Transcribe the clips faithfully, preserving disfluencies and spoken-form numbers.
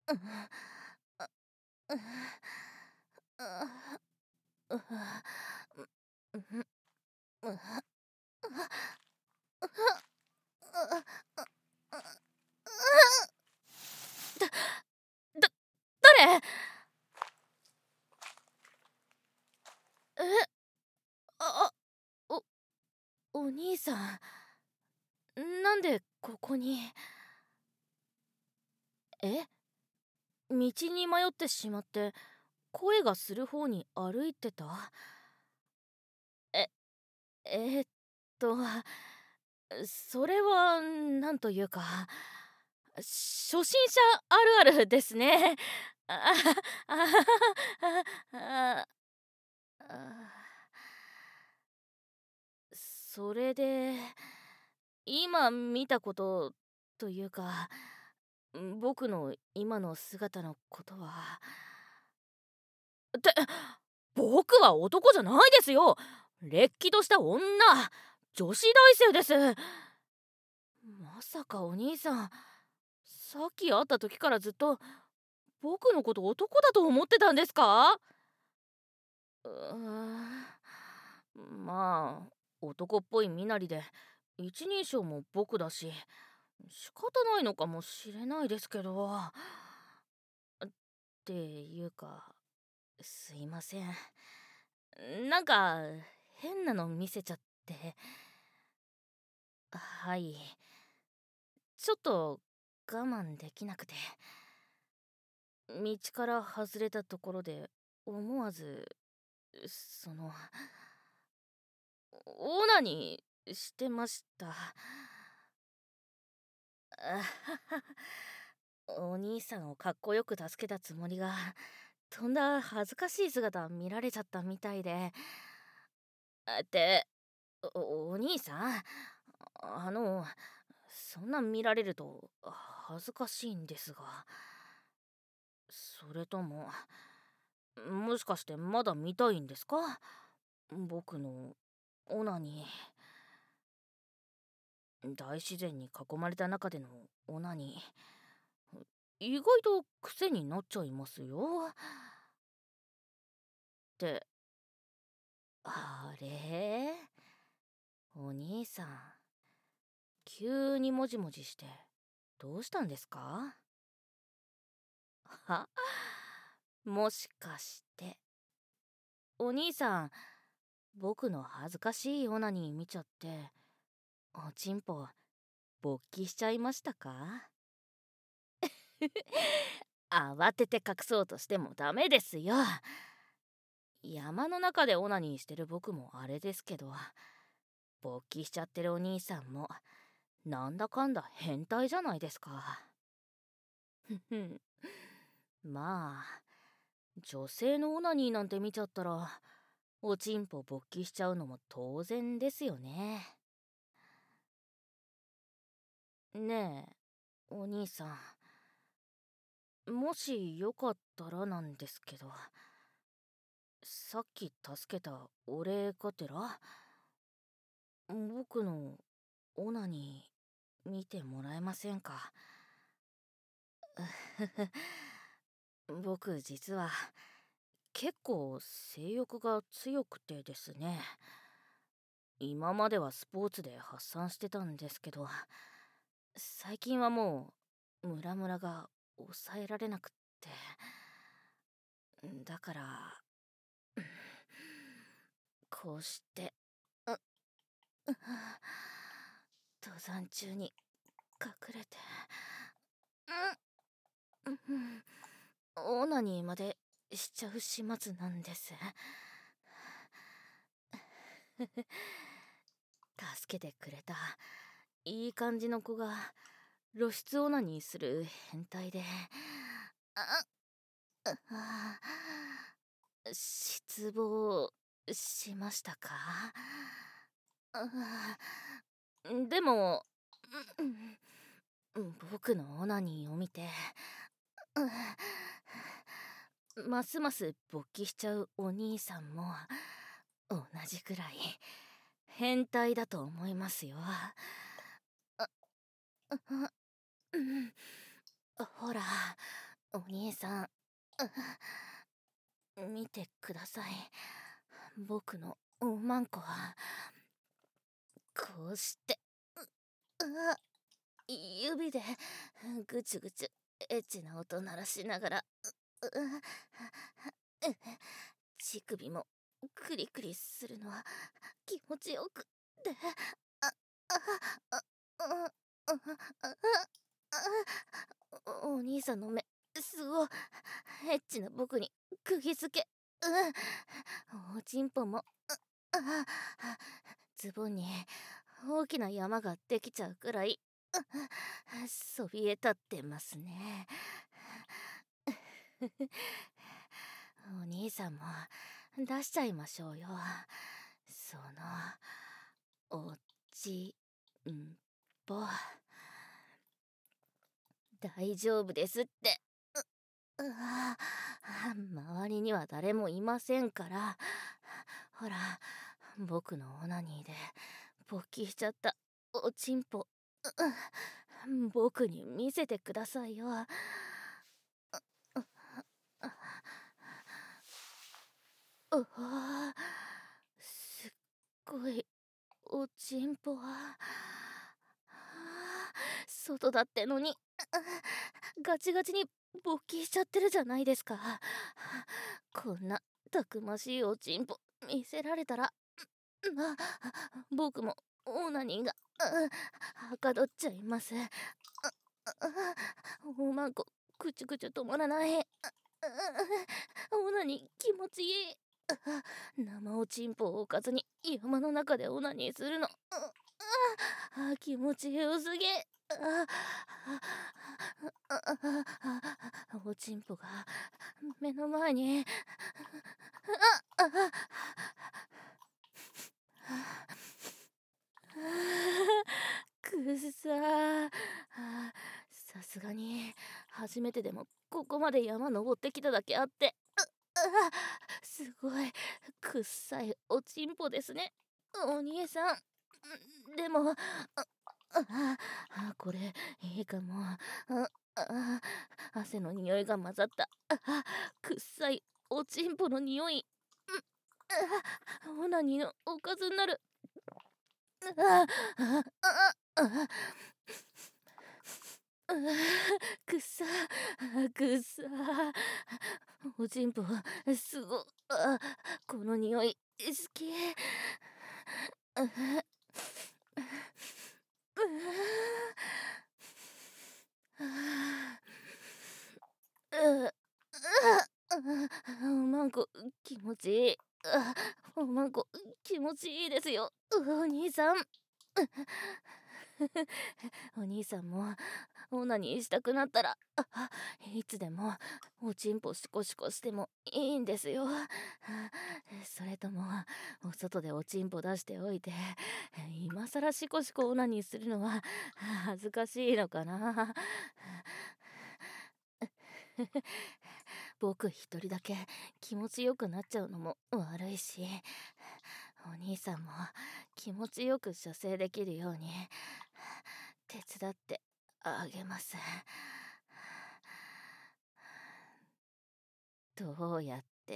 うううううだ誰？え、あ、おお兄さん、なんでここに？え、道に迷ってしまって声がする方に歩いてた？え、えーっと、それはなんというか、初心者あるあるですね。あああああそれで、今見たことというか、僕の今の姿のことは。って、僕は男じゃないですよ。れっきとした女、女子大生です。まさかお兄さん、さっき会った時からずっと僕のこと男だと思ってたんですか？うーん、まあ男っぽい身なりで一人称も僕だし仕方ないのかもしれないですけど。っていうか、すいません。なんか変なの見せちゃって。はい、ちょっと我慢できなくて。道から外れたところで思わずそのオナニーしてました。あはは。お兄さんをかっこよく助けたつもりがとんだ恥ずかしい姿見られちゃったみたいで。あってお、お兄さん、あのそんな見られると恥ずかしいんですが。それとももしかしてまだ見たいんですか、僕のオナニー。大自然に囲まれた中でのオナニー、意外と癖になっちゃいますよ。って、あれ、お兄さん、急にもじもじしてどうしたんですか？は、もしかしてお兄さん、僕の恥ずかしいオナニー見ちゃっておちんぽ勃起しちゃいましたか？慌てて隠そうとしてもダメですよ。山の中でオナニーしてる僕もあれですけど、勃起しちゃってるお兄さんもなんだかんだ変態じゃないですか。ふふん。まあ女性のオナニーなんて見ちゃったらおちんぽ勃起しちゃうのも当然ですよね。ねえお兄さん、もしよかったらなんですけど、さっき助けたお礼がてら僕のオナニー見てもらえませんか？僕実は結構性欲が強くてですね。今まではスポーツで発散してたんですけど、最近はもうムラムラが抑えられなくって。だからこうしてうう登山中に隠れてううんオナニーまでしちゃう始末なんです。助けてくれたいい感じの子が露出オナニーする変態で、ああ失望しましたか？あでも僕のオナニーを見てますます勃起しちゃうお兄さんも同じくらい変態だと思いますよ。あうんほらお兄さん、う見てください。僕のおまんこはこうして、うあ指でぐちゅぐちゅエッチな音鳴らしながら、うう乳首もクリクリするのは気持ちよくて、ああああああお兄さんの目すごいエッチな僕に釘付け、うん、おちんぽも、あズボンに大きな山ができちゃうくらいそびえ立ってますね。お兄さんも出しちゃいましょうよ、そのおちんぽ。大丈夫ですって。ううわ周りには誰もいませんから。ほら僕のオナニーで勃起しちゃったおちんぽ、う僕に見せてくださいよ。うわすっごいおちんぽは外だってのにガチガチに勃起しちゃってるじゃないですか。こんなたくましいおちんぽ見せられたら、ま僕もオーナニーがはかどっちゃいます。おまんこくちゅくちゅ止まらない。オーナニー気持ちいい。生おちんぽを置かずに山の中でオナニーするの、あ気持ちよすぎ。おちんぽが目の前に、ああくっさー。さすがに初めてでもここまで山登ってきただけあって、すごいくっさいおちんぽですねお兄さん。でもああこれいいかも。ああ汗の匂いが混ざったあくっさいおちんぽの匂い、オナニーのおかずになる。ああああくっさくっさおちんぽすごあこの匂い好き。ううおまんこ気持ちいい。おまんこ気持ちいいですよお兄さん。お兄さんもオナニーしたくなったらいつでもおちんぽシコシコしてもいいんですよ。それともお外でおちんぽ出しておいて今さらシコシコオナニーするのは恥ずかしいのかな。僕一人だけ気持ちよくなっちゃうのも悪いし、お兄さんも気持ちよく射精できるように手伝ってあげます。どうやってって、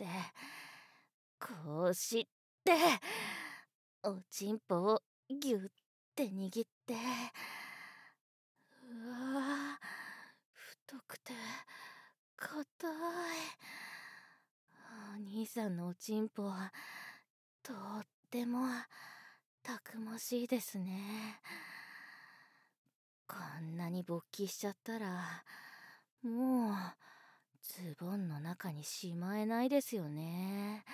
こうしておちんぽをギュッて握って、うわ太くて硬いお兄さんのおちんぽはとってもたくましいですね。こんなに勃起しちゃったらもうズボンの中にしまえないですよね。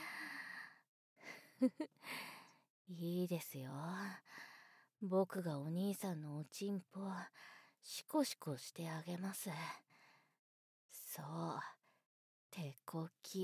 いいですよ。僕がお兄さんのおちんぽシコシコしてあげます。そう手こき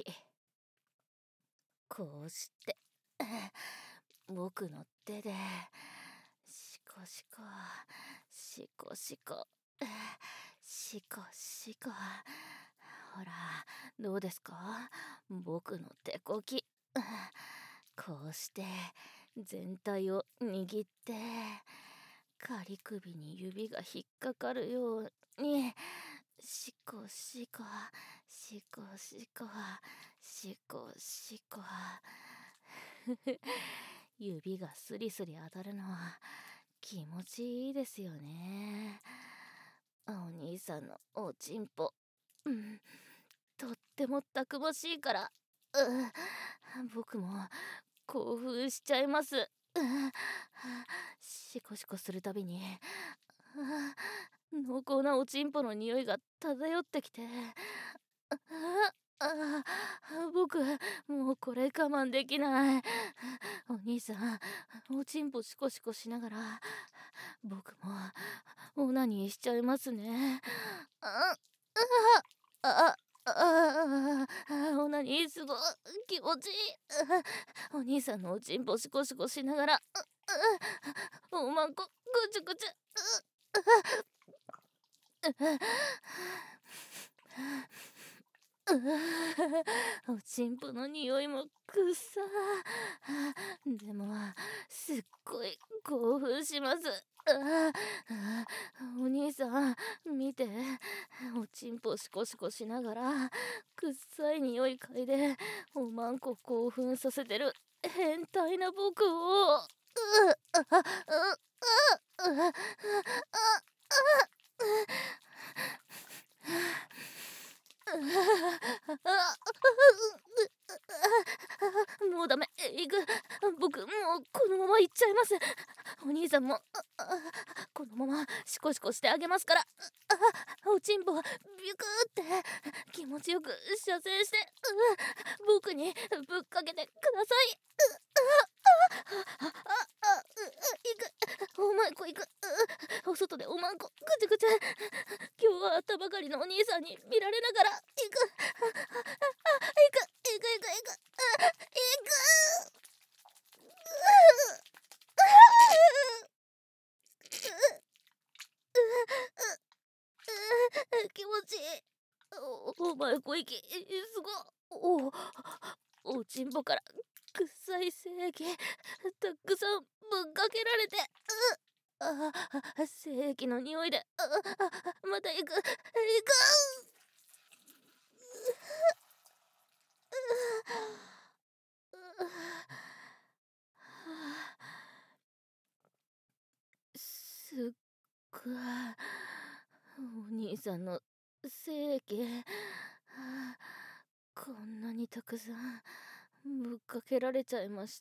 こうして僕の手でシコシコシコシコシコシコ、ほらどうですか僕の手こき。こうして全体を握って仮首に指が引っかかるようにしこしこしこしこしこしこ指がスリスリ当たるのは気持ちいいですよね。お兄さんのおちんぽ、うん、とってもたくましいから、うん、僕も興奮しちゃいます。うん、シコシコするたびに、うん、濃厚なおちんぽの匂いが漂ってきて、ああ僕もうこれ我慢できない。お兄さん、おちんぽシコシコしながら僕もオナニーしちゃいますね。あああああオナニーすごい気持ちいい。お兄さんのおちんぽシコシコしながらおまんこぐちゅぐちゅ。おちんぽの匂いもくさ。でもすっごい興奮します。お兄さん見て、おちんぽシコシコしながらくっさい匂い嗅いでおまんこ興奮させてる変態な僕を。もうダメ、行く。僕もうこのまま行っちゃいます。お兄さんもこのままシコシコしてあげますから。おちんぽビュクって気持ちよく射精して僕にぶっかけてください。行く、おまんこ行く。お外でおまんこぐちゅぐちゅ。今日は会ったばかりのお兄さんに見られながら行く。行く行く行く行く行く。気持ちいい。おお前小池すごおおちんぽからくっさい精液たくさんぶっかけられて、ああ精液の匂いで、ああまた行く行く。すっごいお兄さんの精液、こんなにたくさんぶっかけられちゃいました。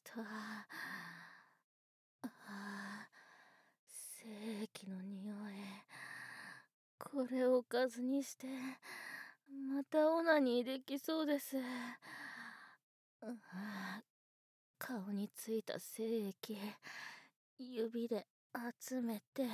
あ精液の匂い、これをおかずにしてまたオナニーできそうです。顔についた精液指で集めて、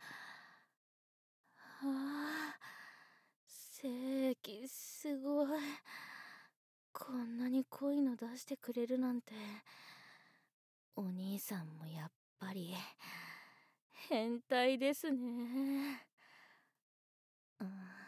あ精液すごい。こんなに濃いの出してくれるなんて。お兄さんもやっぱり変態ですね。うん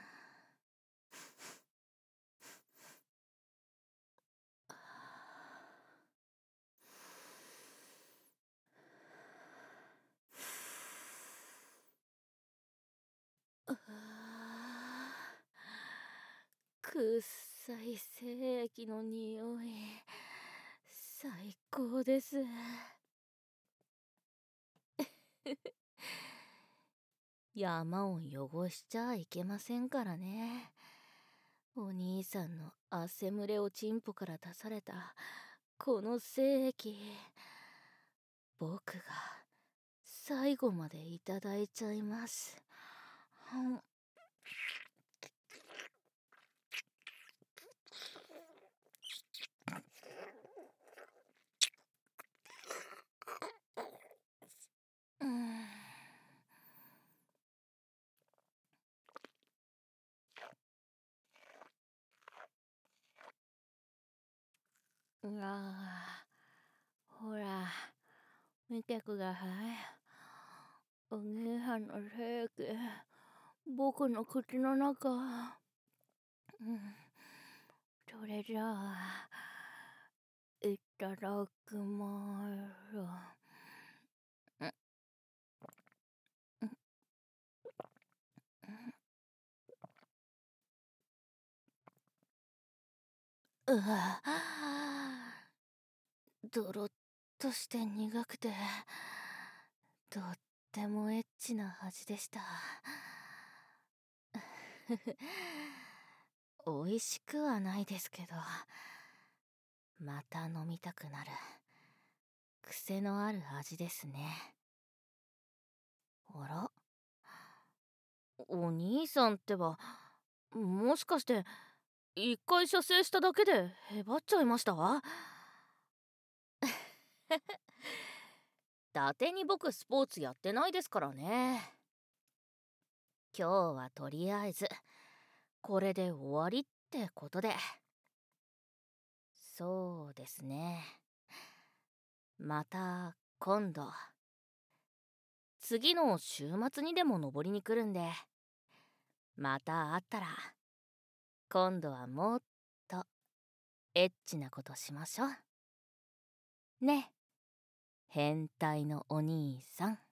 くっさい精液の匂い最高です。山を汚しちゃいけませんからね。お兄さんの汗蒸れおちんぽから出されたこの精液、僕が最後までいただいちゃいます。うん、うん、あーほら見てください。お兄さんの精液、僕の口の中。うん、それじゃあいただきます。 うわ、ドロッとして苦くてとってもエッチな味でした。美味しくはないですけど、また飲みたくなる癖のある味ですね。あら、お兄さんってば、もしかして一回射精しただけでへばっちゃいましたわ。伊達に僕スポーツやってないですからね。今日はとりあえずこれで終わりってことで。そうですね。また今度次の週末にでも登りに来るんで、また会ったら今度はもっとエッチなことしましょうね。変態のお兄さん。